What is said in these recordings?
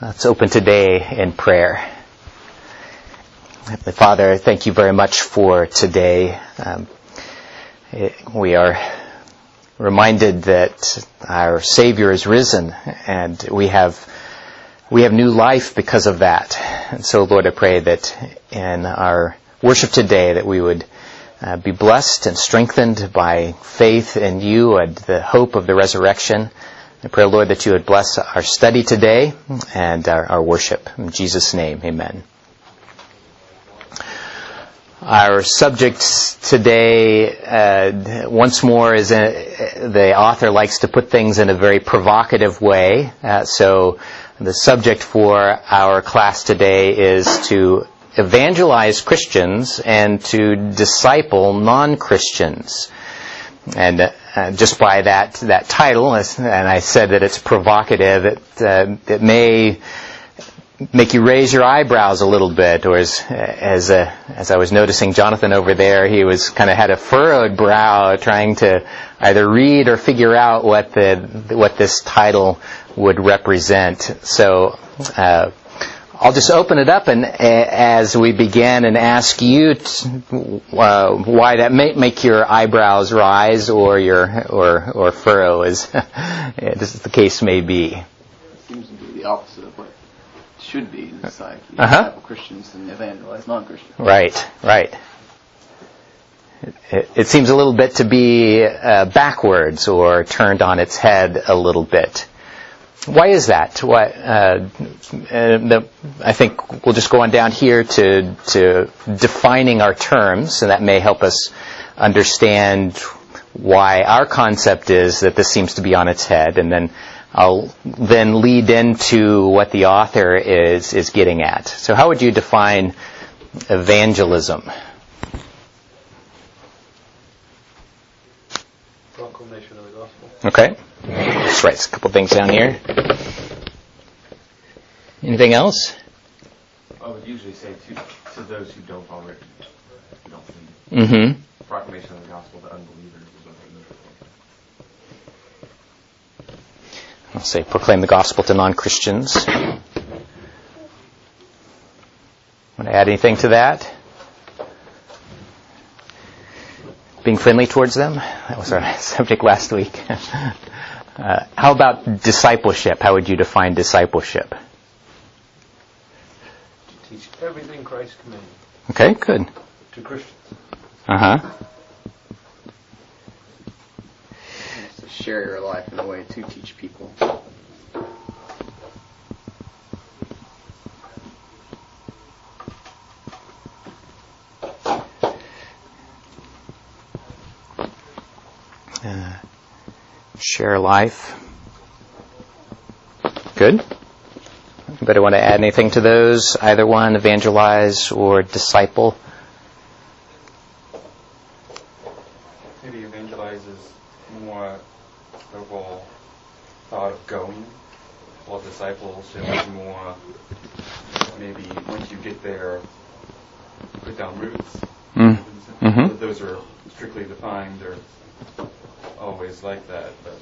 Let's open today in prayer. Heavenly Father, thank you very much for today. We are reminded that our Savior is risen, and we have new life because of that. And so, Lord, I pray that in our worship today that we would be blessed and strengthened by faith in you and the hope of the resurrection. I pray, Lord, that you would bless our study today and our worship. In Jesus' name, amen. Our subject today, once more, is the author likes to put things in a very provocative way. So the subject for our class today is to evangelize Christians and to disciple non-Christians. And just by that title, and I said that it's provocative, it may make you raise your eyebrows a little bit, or as I was noticing Jonathan over there, he was kind of had a furrowed brow trying to either read or figure out what this title would represent. So I'll just open it up, and as we begin, and ask you why that may make your eyebrows rise or furrow, as the case may be. It seems to be the opposite of what it should be in society. Disciple Christians and evangelize non-Christians. Right. It seems a little bit to be backwards or turned on its head a little bit. Why is that? I think we'll just go on down here to defining our terms, and that may help us understand why our concept is that this seems to be on its head, and then I'll then lead into what the author is getting at. So how would you define evangelism? Proclamation of the gospel. Okay. Let's write a couple things down here. Anything else? I would usually say to those who don't already, who don't believe. Mm-hmm. Proclamation of the gospel to unbelievers is what I usually. I'll say proclaim the gospel to non-Christians. Want to add anything to that? Being friendly towards them? That was our subject last week. How about discipleship? How would you define discipleship? To teach everything Christ commanded. Okay, good. To Christians. Uh-huh. It's to share your life in a way to teach people. Share life. Good. Anybody want to add anything to those? Either one, evangelize or disciple? Maybe evangelize is more overall thought of going, while discipleship is more maybe once you get there, put down roots. Mm-hmm. Those are strictly defined. They're always like that, but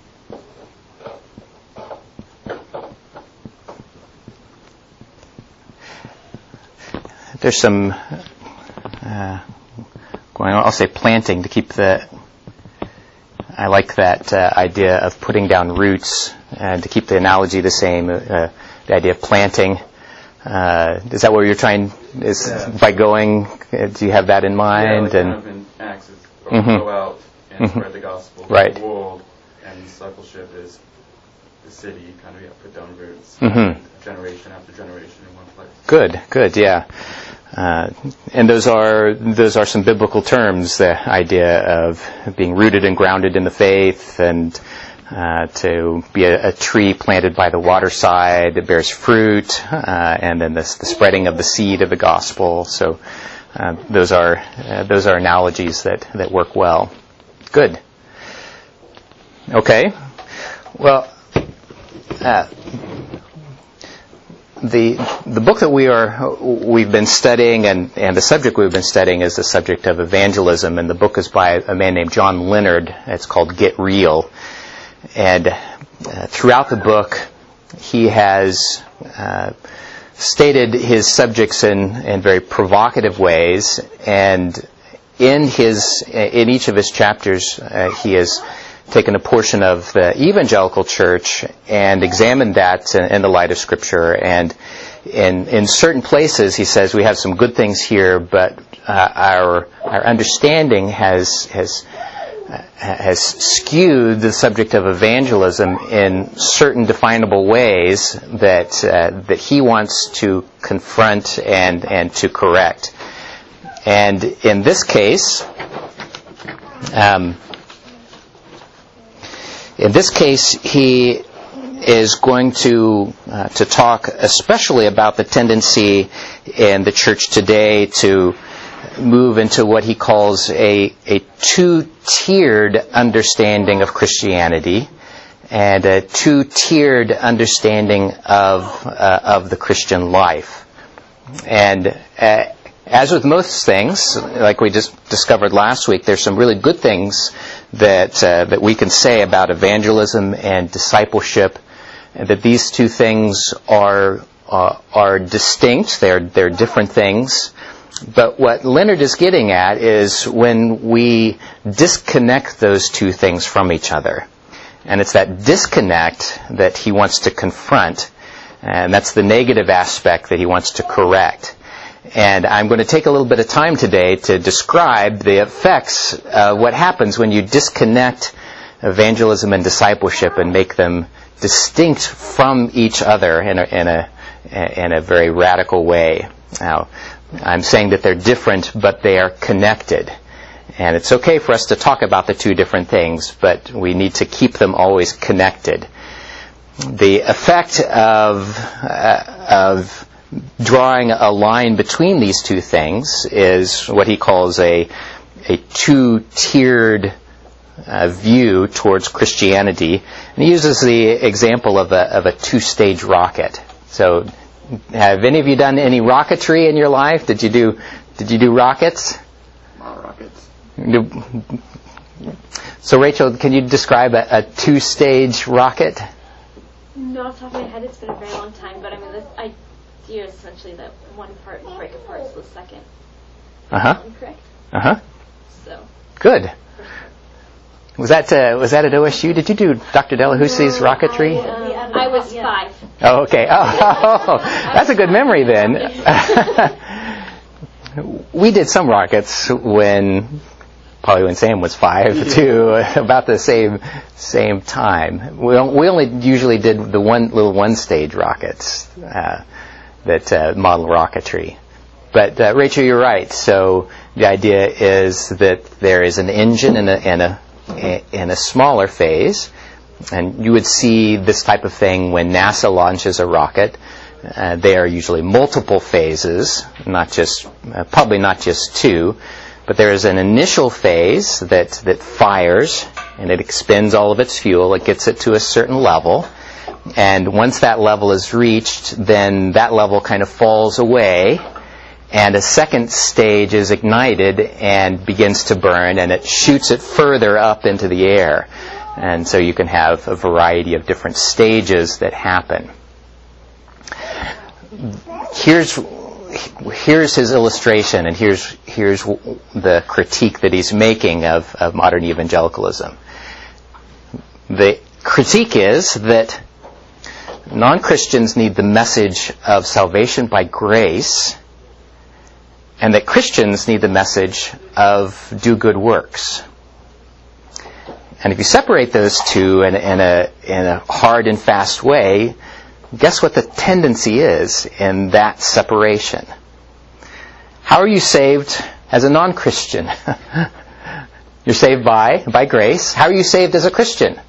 there's some going on. I'll say planting to keep I like that idea of putting down roots, and to keep the analogy the same. The idea of planting. Is that what you're trying? By going? Do you have that in mind? Yeah, like kind of in Acts, go out and spread the gospel to the world, and discipleship is the city, kind of put down roots, generation after generation in one place. Good, yeah. And those are some biblical terms, the idea of being rooted and grounded in the faith, and to be a tree planted by the waterside that bears fruit, and then the spreading of the seed of the gospel. So those are analogies that work well. Good. Okay. Well, the book that we've been studying, and the subject we've been studying is the subject of evangelism, and the book is by a man named John Leonard. It's called Get Real. And throughout the book, he has stated his subjects in very provocative ways, and in each of his chapters, he has taken a portion of the evangelical church and examined that in the light of Scripture. And in certain places, he says we have some good things here, but our understanding has skewed the subject of evangelism in certain definable ways that he wants to confront and to correct. And in this case, he is going to talk especially about the tendency in the church today to move into what he calls a two-tiered understanding of Christianity and a two-tiered understanding of the Christian life. And as with most things, like we just discovered last week, there's some really good things that we can say about evangelism and discipleship, and that these two things are distinct. They're different things. But what Leonard is getting at is when we disconnect those two things from each other. And it's that disconnect that he wants to confront, and that's the negative aspect that he wants to correct. And I'm going to take a little bit of time today to describe the effects of what happens when you disconnect evangelism and discipleship and make them distinct from each other in a very radical way. Now, I'm saying that they're different, but they are connected. And it's okay for us to talk about the two different things, but we need to keep them always connected. The effect of drawing a line between these two things is what he calls a two-tiered view towards Christianity. And he uses the example of a two-stage rocket. So, have any of you done any rocketry in your life? Did you do rockets? Rockets. So, Rachel, can you describe a two-stage rocket? Not off the top of my head, it's been a very long time, but I mean, this idea is essentially that one part will break apart to the second. Correct? So. Good. Was that at OSU? Did you do Dr. Delahoussaye's rocketry? I was 5. Oh, okay. Oh, that's a good memory then. We did some rockets probably when Sam was 5 too, about the same time. We only usually did the one-stage rockets that model rocketry. But Rachel, you're right. So the idea is that there is an engine in a smaller phase, and you would see this type of thing when NASA launches a rocket. They are usually multiple phases, probably not just two, but there is an initial phase that fires, and it expends all of its fuel. It gets it to a certain level, and once that level is reached, then that level kind of falls away, and a second stage is ignited and begins to burn, and it shoots it further up into the air. And so you can have a variety of different stages that happen. Here's his illustration, and here's the critique that he's making of modern evangelicalism. The critique is that non-Christians need the message of salvation by grace, and that Christians need the message of do good works. And if you separate those two in a hard and fast way, guess what the tendency is in that separation? How are you saved as a non-Christian? You're saved by grace. How are you saved as a Christian?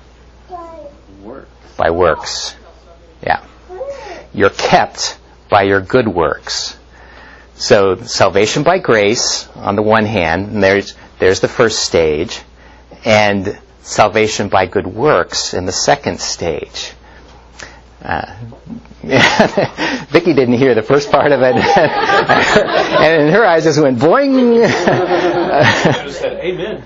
By works. Yeah. You're kept by your good works. So salvation by grace on the one hand, and there's the first stage, and salvation by good works in the second stage. Vicky didn't hear the first part of it, and in her eyes just went boing. Just said amen.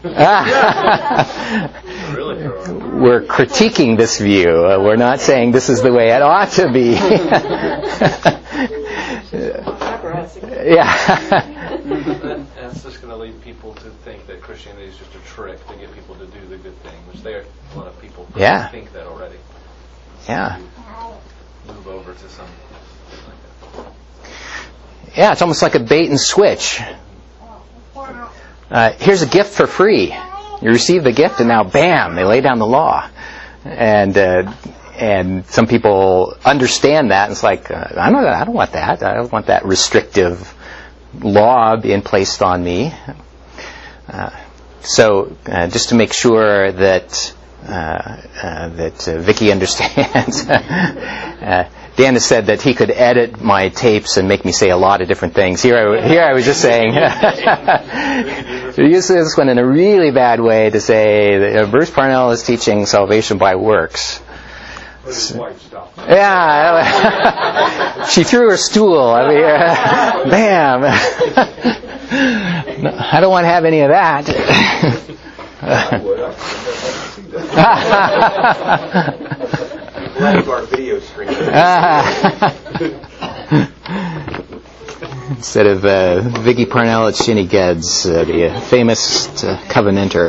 We're critiquing this view. We're not saying this is the way it ought to be. That's just going to lead people to think that Christianity is just a trick to get people to do the good thing, which a lot of people think that already. Yeah. Move over to some. Yeah, it's almost like a bait and switch. Here's a gift for free. You receive the gift, and now, bam, they lay down the law. And some people understand that, and it's like, I don't want that. I don't want that restrictive law being placed on me. So just to make sure that Vicky understands, Dan has said that he could edit my tapes and make me say a lot of different things. Here I was just saying, you use this one in a really bad way to say that Bruce Parnell is teaching salvation by works. Yeah, she threw her stool. I mean, bam. I don't want to have any of that. Instead of Vicky Parnell, it's Shinny Geddes, the famous Covenanter.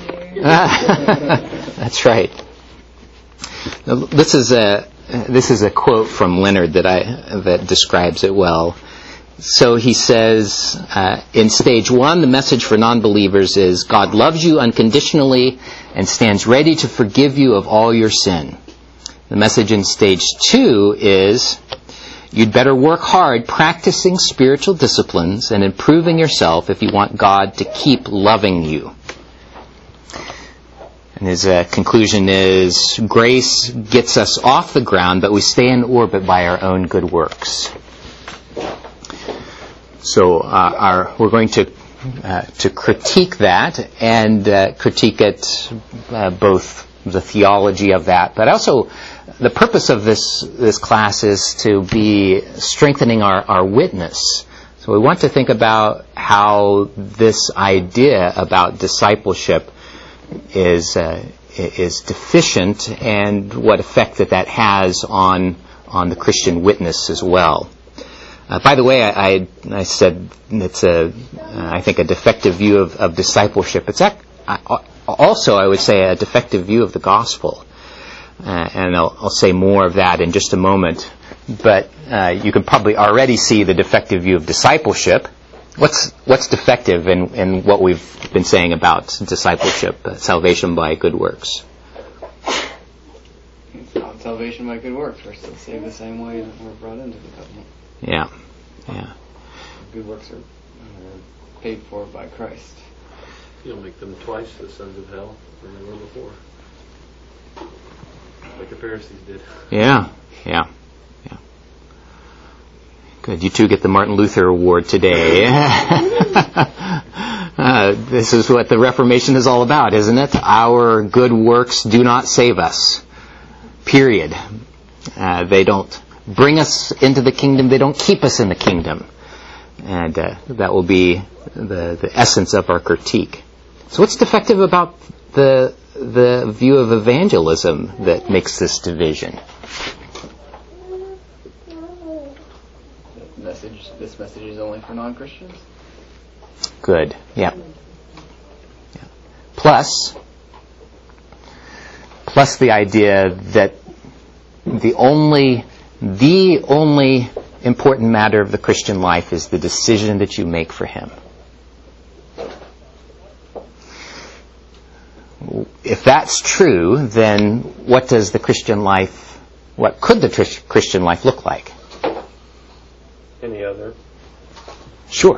That's right. This is a quote from Leonard that describes it well. So he says, in stage 1, the message for non-believers is God loves you unconditionally and stands ready to forgive you of all your sin. The message in stage 2 is you'd better work hard practicing spiritual disciplines and improving yourself if you want God to keep loving you. And his conclusion is grace gets us off the ground, but we stay in orbit by our own good works. So we're going to critique that and critique it both the theology of that, but also the purpose of this class is to be strengthening our witness. So we want to think about how this idea about discipleship is deficient and what effect that has on the Christian witness as well. By the way, I said it's I think a defective view of discipleship. It's also, I would say, a defective view of the gospel. And I'll say more of that in just a moment. But you can probably already see the defective view of discipleship. What's defective in what we've been saying about discipleship, salvation by good works? It's not salvation by good works. We're still saved the same way that we're brought into the covenant. Yeah. Good works are paid for by Christ. You'll make them twice the sons of hell than they were before. Like the Pharisees did. Yeah. Good. You two get the Martin Luther Award today. This is what the Reformation is all about, isn't it? Our good works do not save us. Period. They don't bring us into the kingdom. They don't keep us in the kingdom. And that will be the essence of our critique. So what's defective about the view of evangelism that makes this division? This message is only for non-Christians? Good. Yeah. Plus the idea that the only important matter of the Christian life is the decision that you make for Him. If that's true, then what could the Christian life look like? Any other? Sure.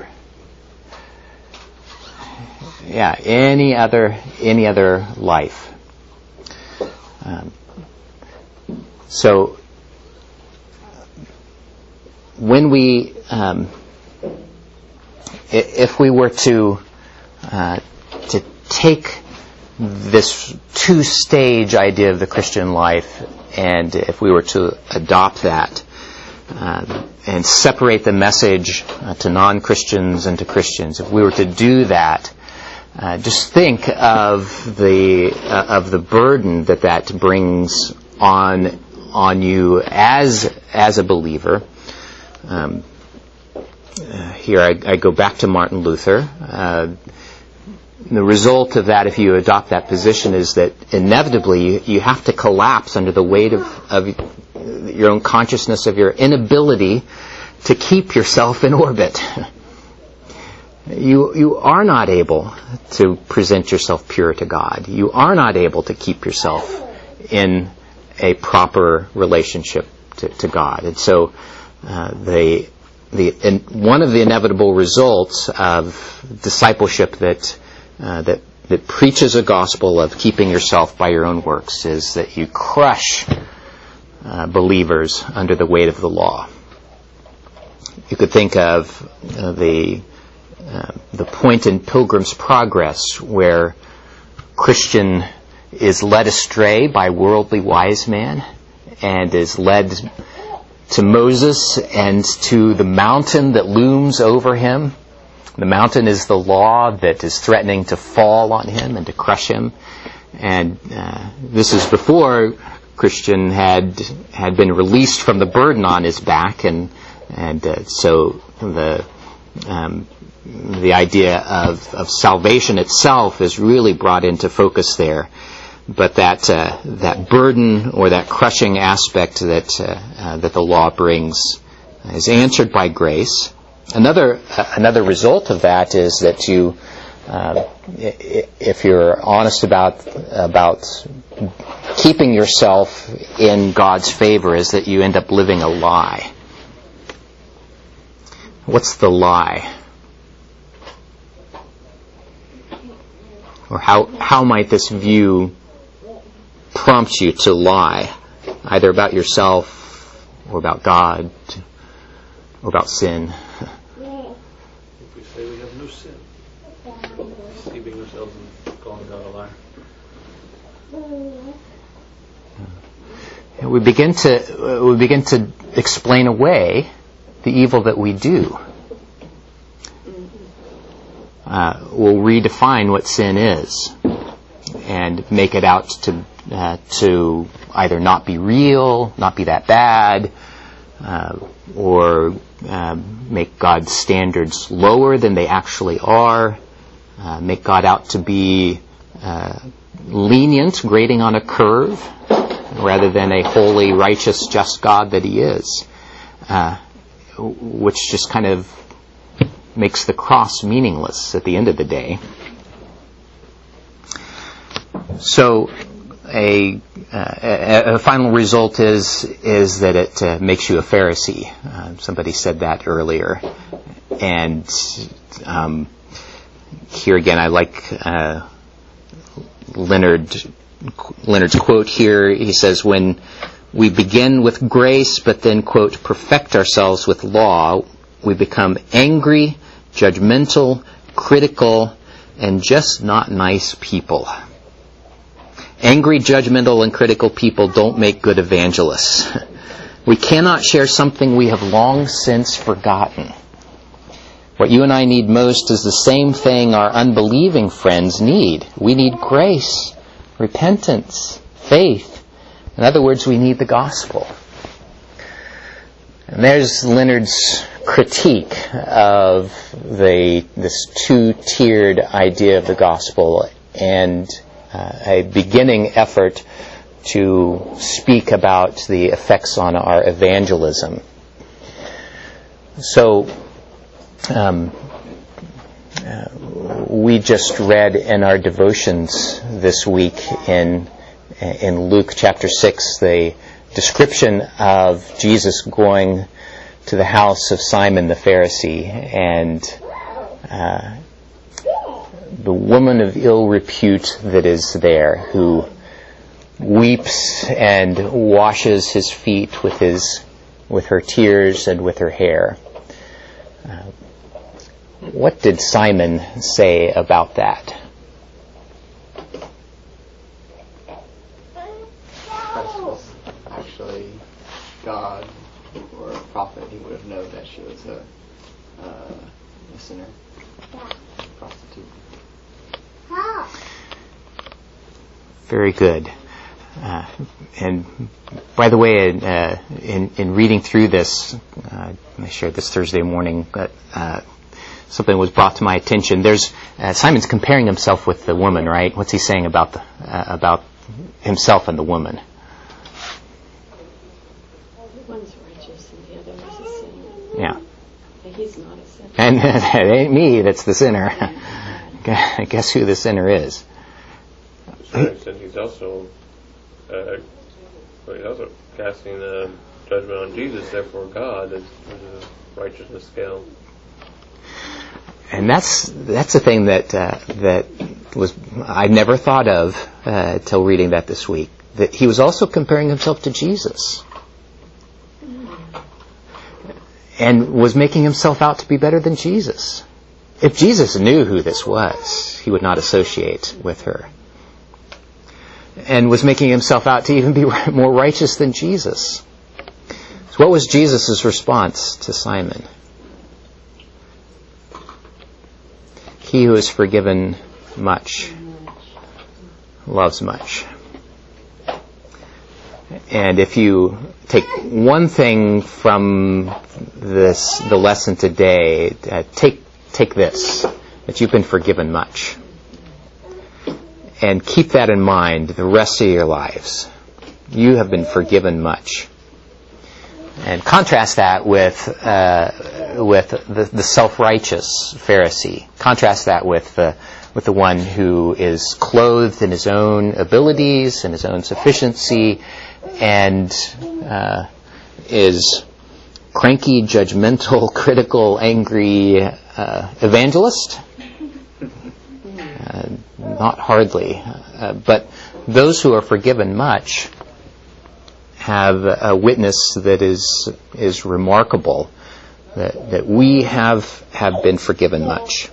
Yeah, any other life. So when we, if we were to take this two-stage idea of the Christian life And if we were to adopt that and separate the message to non-Christians and to Christians, if we were to do that, just think of the burden that brings on you as a believer. Here I go back to Martin Luther. The result of that, if you adopt that position, is that inevitably you have to collapse under the weight of your own consciousness of your inability to keep yourself in orbit. You are not able to present yourself pure to God. You are not able to keep yourself in a proper relationship to God. And so one of the inevitable results of discipleship that preaches a gospel of keeping yourself by your own works is that you crush believers under the weight of the law. You could think of the point in Pilgrim's Progress where Christian is led astray by worldly wise man and is led to Moses and to the mountain that looms over him. The mountain is the law that is threatening to fall on him and to crush him. And this is before Christian had been released from the burden on his back, and so the idea of salvation itself is really brought into focus there. But that burden or that crushing aspect that the law brings is answered by grace. Another result of that is that you, if you're honest about keeping yourself in God's favor, is that you end up living a lie. What's the lie? Or how might this view prompt you to lie, either about yourself or about God or about sin? If we say we have no sin, deceiving ourselves and calling God a liar. We begin to explain away the evil that we do. We'll redefine what sin is and make it out to either not be real, not be that bad, or make God's standards lower than they actually are, make God out to be lenient, grading on a curve, rather than a holy, righteous, just God that He is, which just kind of makes the cross meaningless at the end of the day. So a final result is that it makes you a Pharisee. Somebody said that earlier. And here again, I like Leonard's quote here. He says, when we begin with grace but then, quote, perfect ourselves with law, we become angry, judgmental, critical, and just not nice people. Angry, judgmental, and critical people don't make good evangelists. We cannot share something we have long since forgotten. What you and I need most is the same thing our unbelieving friends need. We need grace, repentance, faith. In other words, we need the gospel. And there's Leonard's critique of this two-tiered idea of the gospel and a beginning effort to speak about the effects on our evangelism. So, we just read in our devotions this week in Luke chapter 6 the description of Jesus going to the house of Simon the Pharisee, and the woman of ill repute that is there, who weeps and washes his feet with her tears and with her hair. What did Simon say about that? prophet, he would have known that she was a sinner, prostitute. Very good. And by the way, in reading through this, I shared this Thursday morning, but something was brought to my attention. There's Simon's comparing himself with the woman, right? What's he saying about himself and the woman? One's righteous and the other is a sinner. Yeah. But he's not a sinner. And it ain't me that's the sinner. Guess who the sinner is? He's also casting a judgment on Jesus. Therefore, God is a righteousness scale. And that's a thing that was I never thought of till reading that this week. That he was also comparing himself to Jesus, and was making himself out to be better than Jesus. If Jesus knew who this was, he would not associate with her. And was making himself out to even be more righteous than Jesus. So what was Jesus' response to Simon? He who is forgiven much loves much. And if you take one thing from the lesson today, take this, that you've been forgiven much. And keep that in mind the rest of your lives. You have been forgiven much. And contrast that with the self-righteous Pharisee. Contrast that with the one who is clothed in his own abilities and his own sufficiency, and is cranky, judgmental, critical, angry evangelist. Not hardly. But those who are forgiven much have a witness that is remarkable, that we have been forgiven much.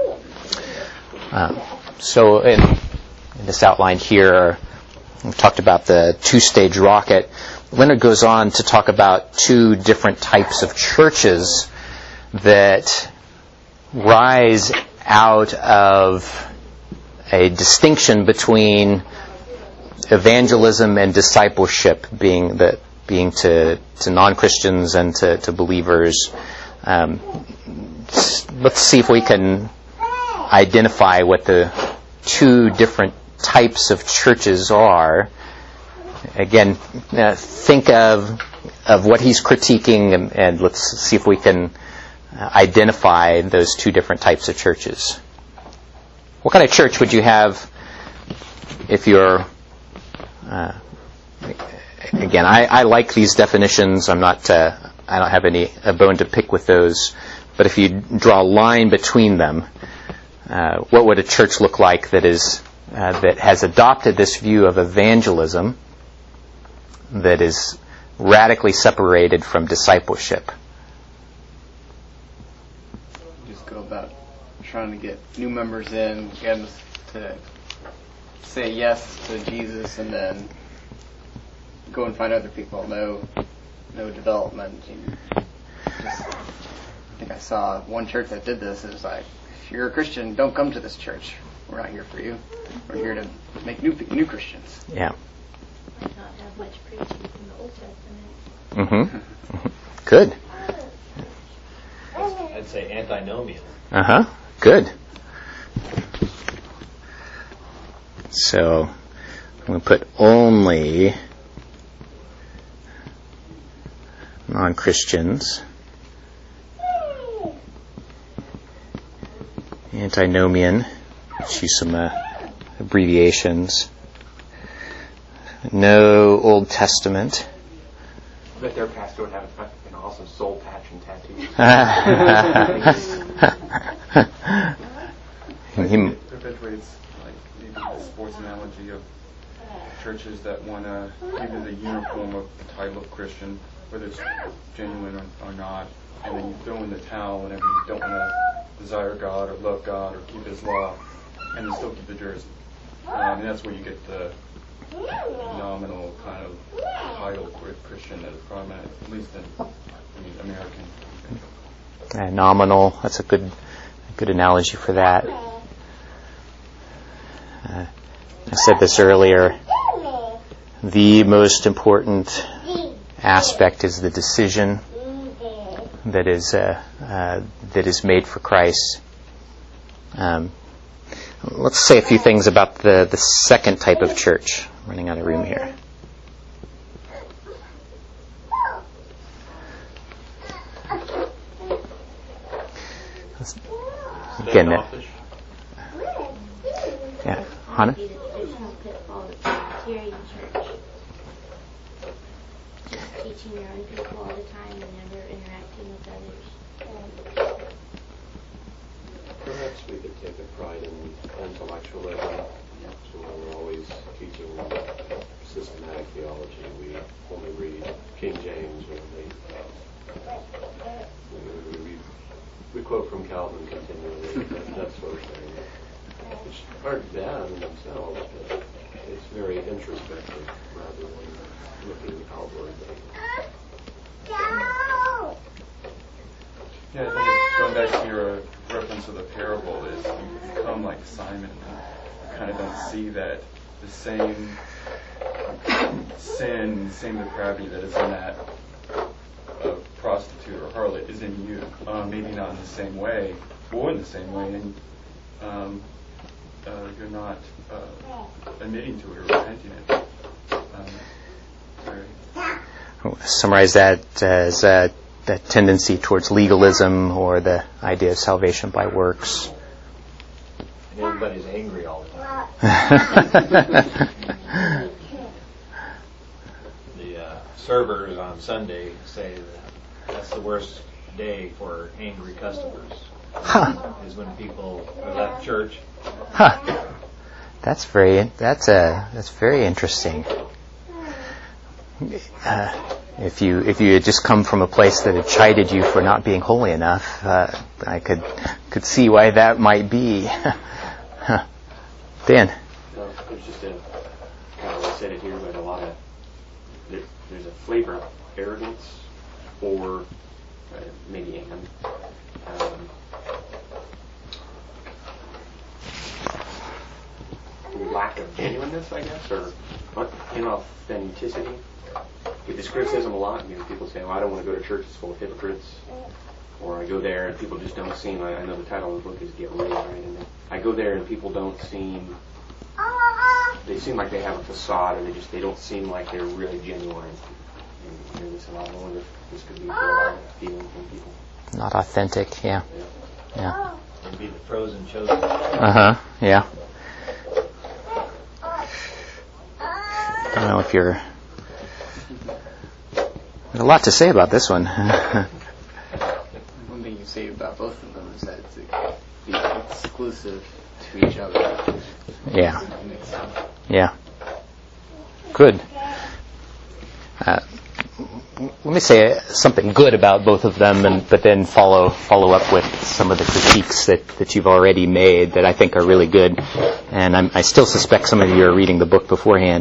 So in this outline here, we talked about the two-stage rocket. Leonard goes on to talk about two different types of churches that rise out of a distinction between evangelism and discipleship, being to non-Christians and to believers. Let's see if we can identify what the two different types of churches are. Again, think of what he's critiquing, and let's see if we can identify those two different types of churches. What kind of church would you have if you're... again, I like these definitions. I don't have a bone to pick with those. But if you draw a line between them, what would a church look like that has adopted this view of evangelism that is radically separated from discipleship? Just go about trying to get new members in, get them to say yes to Jesus, and then go and find other people. No development. I think I saw one church that did this. It was like, if you're a Christian, don't come to this church. We're not here for you. We're here to make new Christians. Yeah. Might not have much preaching from the Old Testament. Mm-hmm. Good. I'd say antinomian. Good. So I'm going to put only non-Christians. Antinomian. Let's use some abbreviations. No Old Testament. But their pastor would have an awesome soul patch and tattoo. It perpetuates maybe the sports analogy of churches that want to give you the uniform of the title of Christian, whether it's genuine or not, and then you throw in the towel whenever you don't want to desire God or love God or keep His law, and then still keep the jersey. And that's where you get the nominal kind of title Christian that is prominent, at least in nominal. That's a good analogy for that. I said this earlier. The most important aspect is the decision that is made for Christ. Let's say a few things about the second type of church. I'm running out of room here. Again, yeah, Hannah? Teaching your own people all the time and never interacting with others. Perhaps we could take a pride in intellectualism. So we're always teaching systematic theology. We only read King James, or we quote from Calvin continually, that sort of thing. Which aren't bad in themselves, but it's very introspective rather than looking outward. Yeah, I think going back to your reference of the parable is you become like Simon and you kind of don't see that the same sin, same depravity that is in that prostitute or harlot is in you. Maybe not in the same way, or in the same way, and you're not admitting to it or repenting it. Summarize that as that tendency towards legalism or the idea of salvation by works. And everybody's angry all the time. The servers on Sunday say that's the worst day for angry customers. Is when people have left church. That's very interesting. If you had just come from a place that had chided you for not being holy enough, I could see why that might be. Dan. There's just I said it here, but there's a flavor of arrogance, or maybe lack of genuineness, I guess, or inauthenticity. We get this criticism a lot. People say, "Well, I don't want to go to church; it's full of hypocrites." Or I go there and people just don't seem. I know the title of the book is "Get Real," right? And I go there and people don't seem. They seem like they have a facade, or they don't seem like they're really genuine. And I wonder if this could be a lot of feeling from people. Not authentic, yeah. It'd be the frozen chosen. Yeah. I don't know if you're... There's a lot to say about this one. One thing you say about both of them is that it's exclusive to each other. Yeah. Yeah. Good. Let me say something good about both of them, but then follow up with some of the critiques that you've already made that I think are really good. And I still suspect some of you are reading the book beforehand.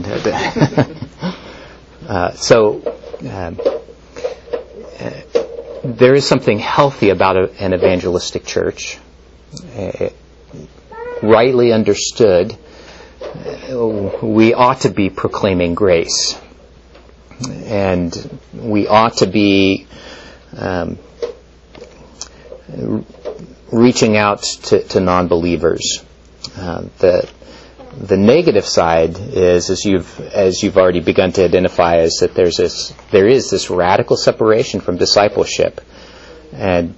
There is something healthy about an evangelistic church. Rightly understood, we ought to be proclaiming grace. And we ought to be reaching out to non-believers. The negative side is, as you've already begun to identify, is that there is this radical separation from discipleship. And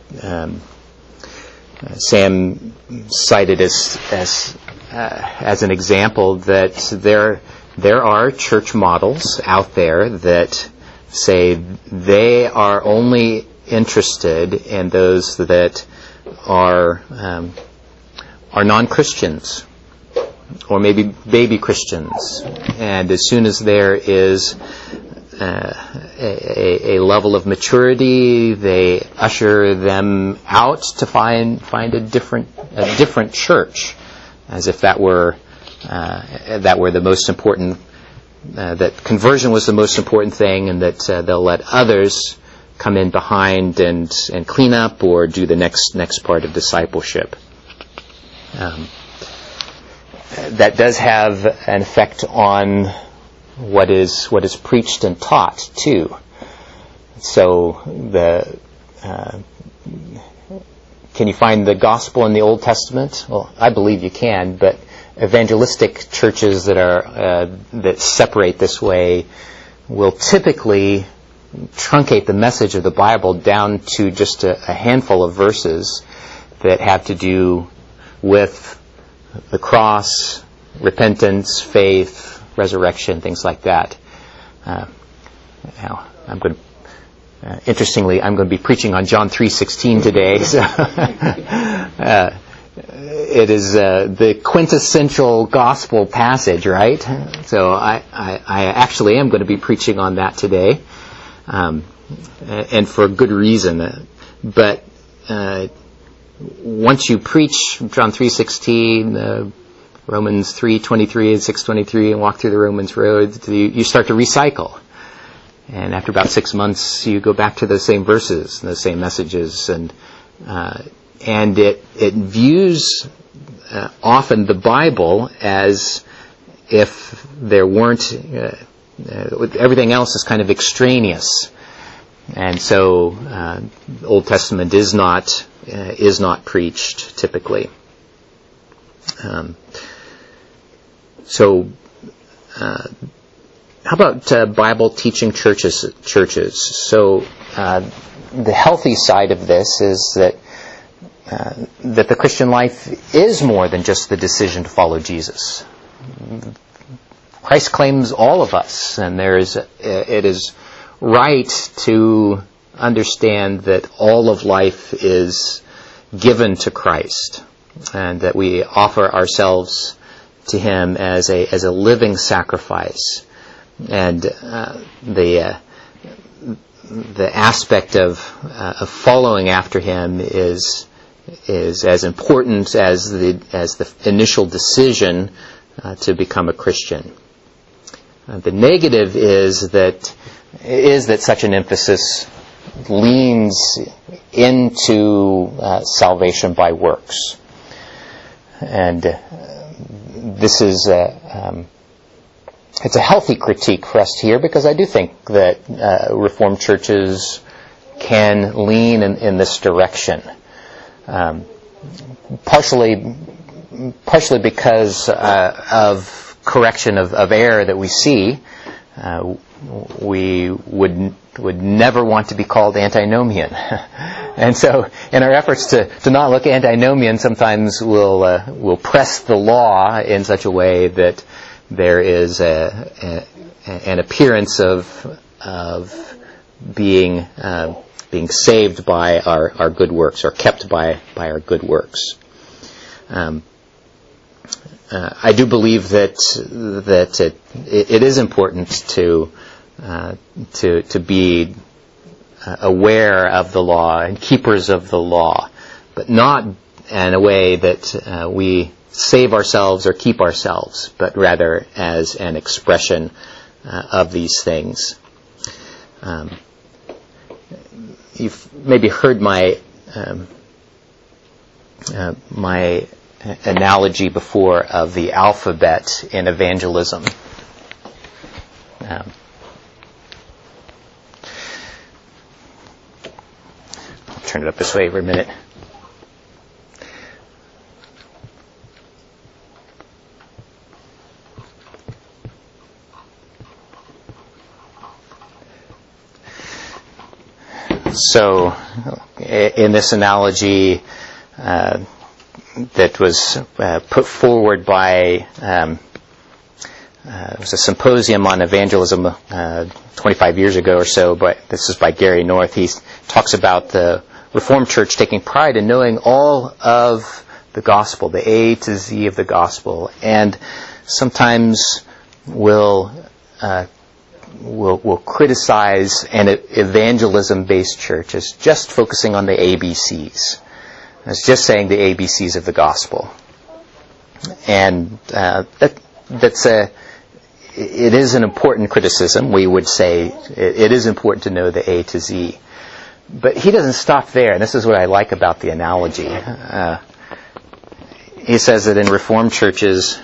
Sam cited as an example that there are church models out there that say they are only interested in those that are non-Christians or maybe baby Christians, and as soon as there is a level of maturity, they usher them out to find a different church, as if that were the most important, that conversion was the most important thing, and that they'll let others come in behind and clean up or do the next part of discipleship. That does have an effect on what is preached and taught too. So can you find the gospel in the Old Testament? Well, I believe you can, but evangelistic churches that separate this way will typically truncate the message of the Bible down to just a handful of verses that have to do with the cross, repentance, faith, resurrection, things like that. Interestingly, I'm going to be preaching on John 3:16 today. So it is the quintessential gospel passage, right? So I actually am going to be preaching on that today, and for good reason. But once you preach John 3:16, Romans 3:23 and 6:23, and walk through the Romans road, you start to recycle. And after about 6 months, you go back to the same verses, and the same messages, and it views often the Bible as if there weren't everything else is kind of extraneous, and so Old Testament is not preached typically. How about Bible teaching churches? So the healthy side of this is that the Christian life is more than just the decision to follow Jesus. Christ claims all of us, and it is right to understand that all of life is given to Christ, and that we offer ourselves to Him as a living sacrifice. And the aspect of following after Him is as important as the initial decision to become a Christian. The negative is that such an emphasis leans into salvation by works, and this is it's a healthy critique for us to hear, because I do think that Reformed churches can lean in this direction, partially because of correction of error that we see. We would never want to be called antinomian, and so in our efforts to not look antinomian, sometimes we'll press the law in such a way that there is an appearance of being saved by our good works, or kept by our good works. I do believe that it is important to be aware of the law and keepers of the law, but not in a way that we save ourselves or keep ourselves, but rather as an expression of these things. You've maybe heard my analogy before of the alphabet in evangelism. I'll turn it up this way for a minute. So, in this analogy that was put forward by, it was a symposium on evangelism 25 years ago or so, but this is by Gary North. He talks about the Reformed Church taking pride in knowing all of the gospel, the A to Z of the gospel, and sometimes will criticize an evangelism-based church as just focusing on the ABCs. It's just saying the ABCs of the gospel. And it is an important criticism. We would say it is important to know the A to Z. But he doesn't stop there, and this is what I like about the analogy. He says that in Reformed churches,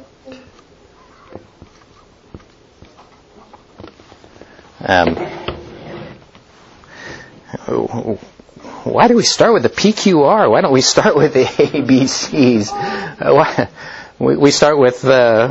why do we start with the PQR? Why don't we start with the ABCs? We start with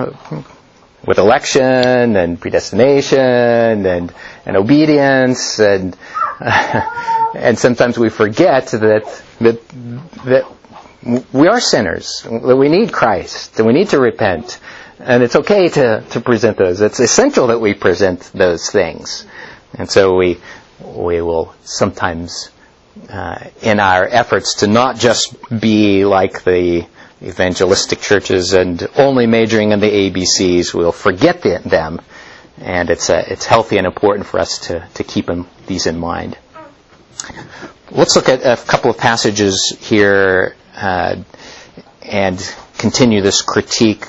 election and predestination and obedience, and sometimes we forget that we are sinners, that we need Christ, that we need to repent, and it's okay to present those. It's essential that we present those things, and so we will sometimes, in our efforts to not just be like the evangelistic churches and only majoring in the ABCs, we'll forget them, and it's healthy and important for us to keep these in mind. Let's look at a couple of passages here and continue this critique.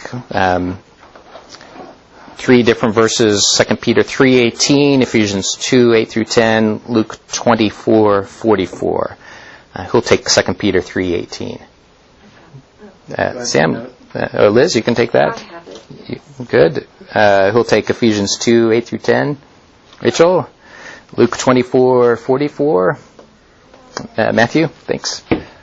3 different verses: 2 Peter 3:18, Ephesians 2:8-10, Luke 24:44. Who'll take 2 Peter 3:18? Sam, Liz, you can take that. I have it. Good. Who'll take Ephesians 2:8-10? Rachel, Luke 24:44. Matthew, thanks.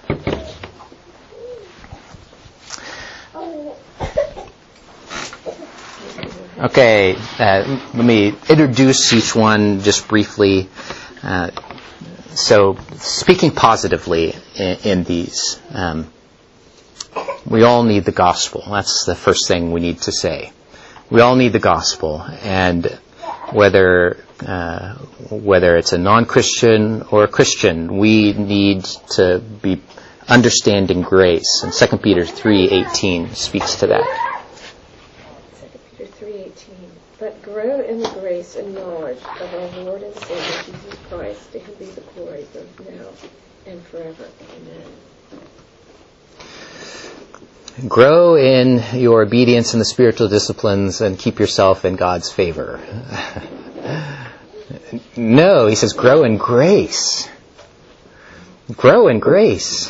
Okay, let me introduce each one just briefly. So, speaking positively in these, we all need the gospel. That's the first thing we need to say. We all need the gospel, and whether it's a non-Christian or a Christian, we need to be understanding grace. And 2 Peter 3:18 speaks to that. 2 Peter 3:18. But grow in the grace and knowledge of our Lord and Savior Jesus Christ. To him be the glory both now and forever. Amen. Grow in your obedience in the spiritual disciplines and keep yourself in God's favor. No, he says grow in grace. Grow in grace.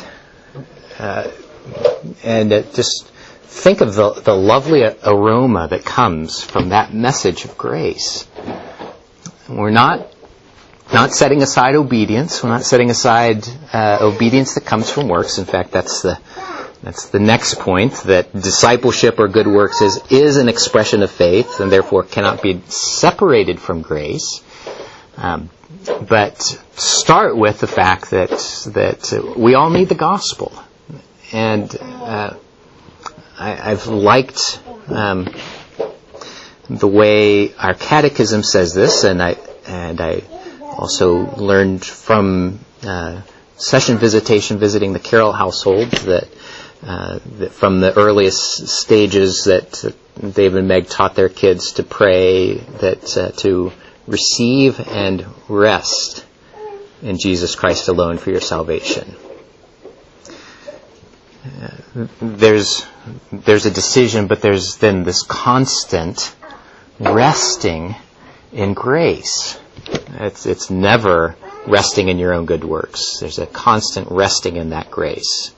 And just think of the lovely aroma that comes from that message of grace. We're not setting aside obedience. We're not setting aside obedience that comes from works. In fact, that's the next point, that discipleship or good works is an expression of faith and therefore cannot be separated from grace. But start with the fact that we all need the gospel. And I've liked the way our catechism says this, and I also learned from session visiting the Carroll household that from the earliest stages that David and Meg taught their kids to pray, that to receive and rest in Jesus Christ alone for your salvation. There's a decision, but there's then this constant resting in grace. It's never resting in your own good works. There's a constant resting in that grace.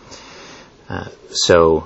So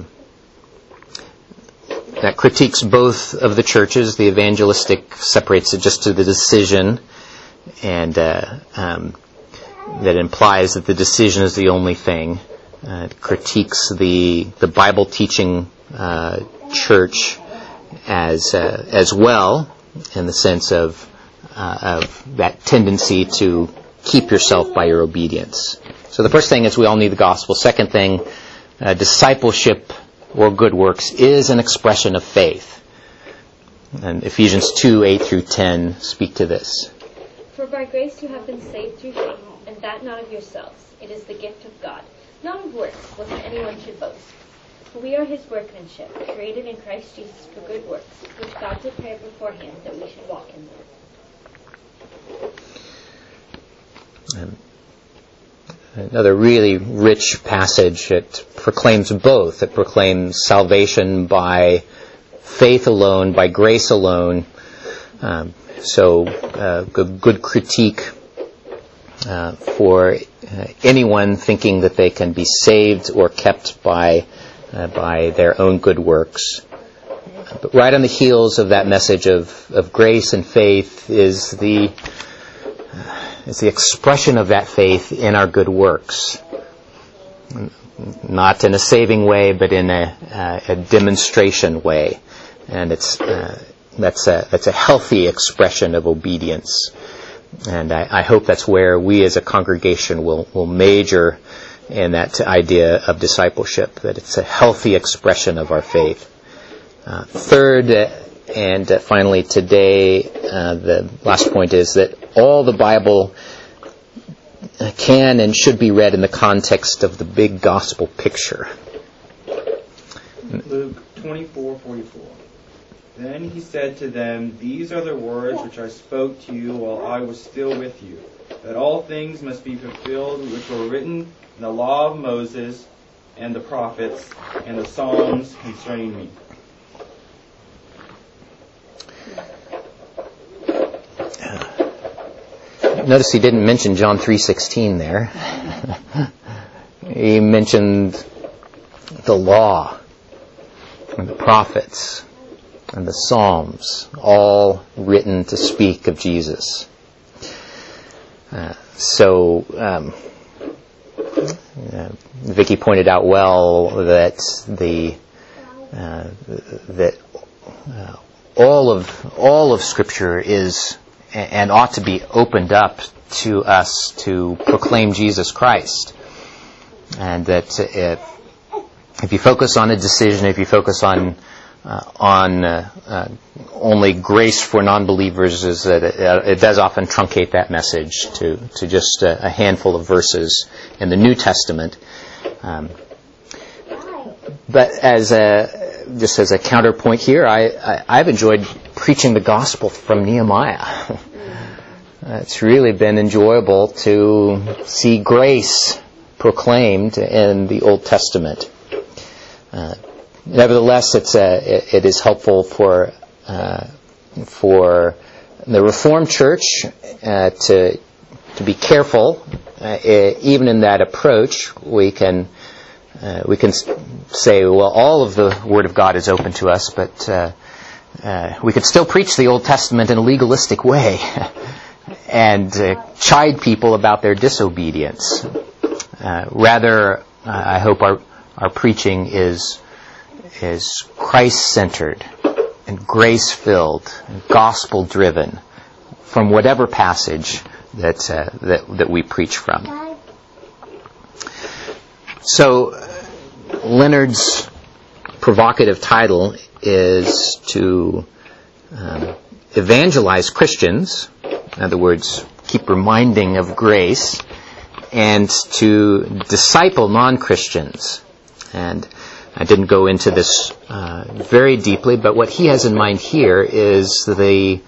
that critiques both of the churches. The evangelistic separates it just to the decision, and that implies that the decision is the only thing. It critiques the Bible teaching church as well, in the sense of that tendency to keep yourself by your obedience. So the first thing is we all need the gospel. Second thing, discipleship or good works is an expression of faith. And Ephesians 2:8-10 speak to this. For by grace you have been saved through faith, and that not of yourselves. It is the gift of God, not of works, lest anyone should boast. For we are his workmanship, created in Christ Jesus for good works, which God prepared beforehand that we should walk in them. Another really rich passage. It proclaims both. It proclaims salvation by faith alone, by grace alone. So good critique for anyone thinking that they can be saved or kept by their own good works. But right on the heels of that message of grace and faith is the expression of that faith in our good works. Not in a saving way, but in a demonstration way. And that's a healthy expression of obedience. And I hope that's where we as a congregation will major in that idea of discipleship, that it's a healthy expression of our faith. Third, and finally today, the last point is that all the Bible can and should be read in the context of the big gospel picture. Luke 24:44. Then he said to them, "These are the words which I spoke to you while I was still with you, that all things must be fulfilled which were written in the law of Moses and the prophets and the Psalms concerning me." Notice he didn't mention John 3:16 there. He mentioned the law and the prophets and the Psalms, all written to speak of Jesus. Vicky pointed out well that all of Scripture is and ought to be opened up to us to proclaim Jesus Christ. And that if you focus on a decision, if you focus on only grace for non-believers, is that it does often truncate that message to just a handful of verses in the New Testament. But as a counterpoint here, I've enjoyed preaching the gospel from Nehemiah. It's really been enjoyable to see grace proclaimed in the Old Testament. Nevertheless, it is helpful for the Reformed Church to be careful. Even in that approach, we can say, well, all of the Word of God is open to us, but we could still preach the Old Testament in a legalistic way and chide people about their disobedience. Rather, I hope our preaching is Christ-centered and grace-filled and gospel-driven from whatever passage that we preach from. So, Leonard's provocative title is to evangelize Christians, in other words, keep reminding of grace, and to disciple non-Christians. And I didn't go into this very deeply, but what he has in mind here is the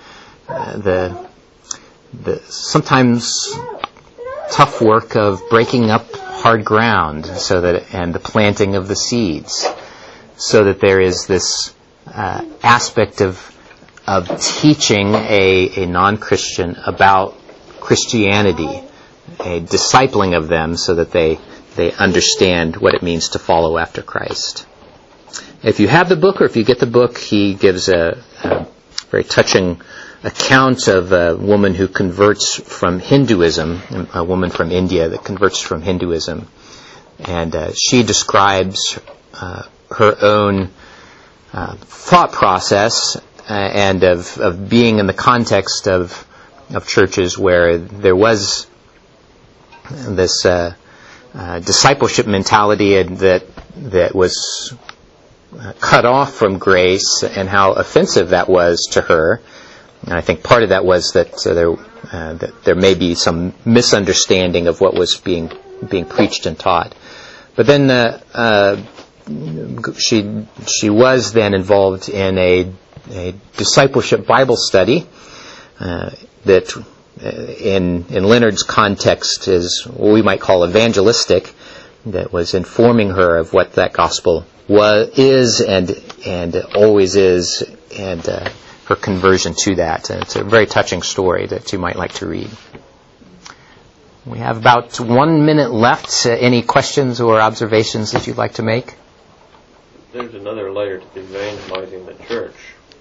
sometimes tough work of breaking up hard ground, and the planting of the seeds, so that there is this aspect of teaching a non-Christian about Christianity, a discipling of them, so that they understand what it means to follow after Christ. If you have the book, or if you get the book, he gives a very touching account of a woman who converts from Hinduism, a woman from India that converts from Hinduism. And she describes her own thought process and of being in the context of churches where there was this discipleship mentality that was cut off from grace, and how offensive that was to her. And I think part of that was that there may be some misunderstanding of what was being preached and taught. But then she was then involved in a discipleship Bible study that in Leonard's context is what we might call evangelistic, that was informing her of what that gospel is and always is, and her conversion to that. And it's a very touching story that you might like to read. We have about 1 minute left. Any questions or observations that you'd like to make? There's another layer to the evangelizing the church.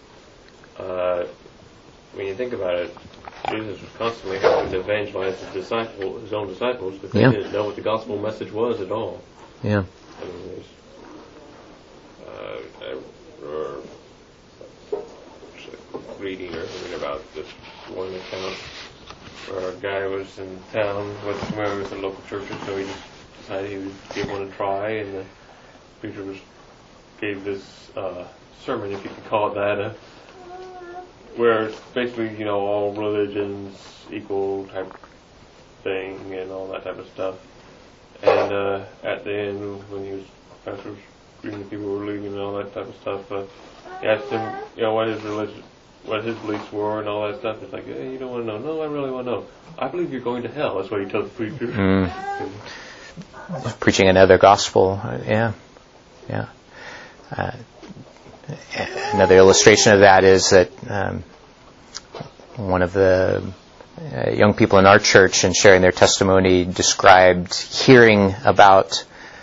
When you think about it, Jesus was constantly having to evangelize his own disciples, but they didn't know what the gospel message was at all. Yeah. I mean, reading or something about this one account where a guy was in town, wasn't familiar with the local churches, so he just decided he would give one a try, and the preacher gave this sermon, if you could call it that, where it's basically, all religions equal type thing and all that type of stuff. And at the end, when pastor was greeting the people who were leaving and all that type of stuff, he asked him, what his religion, what his beliefs were and all that stuff. It's like, hey, you don't want to know. No, I really want to know. I believe you're going to hell. That's what he told the preacher. Preaching another gospel. Yeah. Another illustration of that is that one of the young people in our church, in sharing their testimony, described hearing about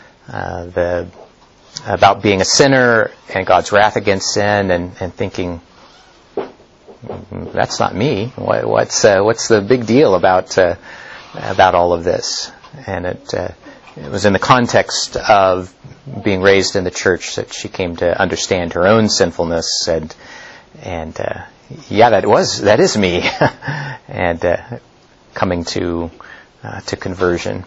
about being a sinner and God's wrath against sin, and thinking, that's not me. What's the big deal about all of this? And it was in the context of being raised in the church that she came to understand her own sinfulness, and that is me, and coming to conversion.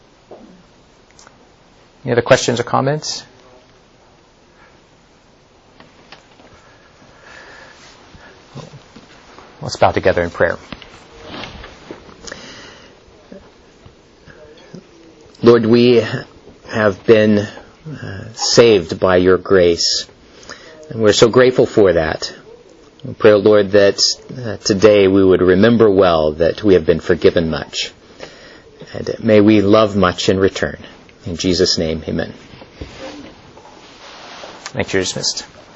Any other questions or comments? Let's bow together in prayer. Lord, we have been saved by your grace, and we're so grateful for that. We pray, Lord, that today we would remember well that we have been forgiven much, and may we love much in return. In Jesus' name, amen. Thank you. You're dismissed.